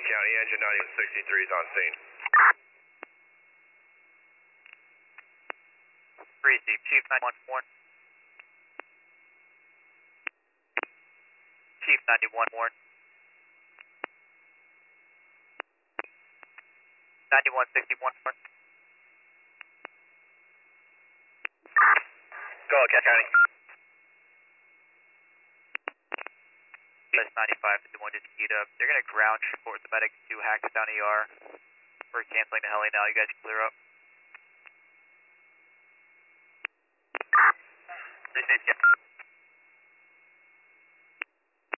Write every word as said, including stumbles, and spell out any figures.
County, engine ninety-one sixty-three is on scene. Receive, Chief nine one one. Chief ninety-one one. ninety-one sixty-one. Go ahead, County. That's ninety-five fifty-one just keyed up. They're going to ground support the medic to Hackettstown E R. We're canceling the heli now. You guys clear up. This is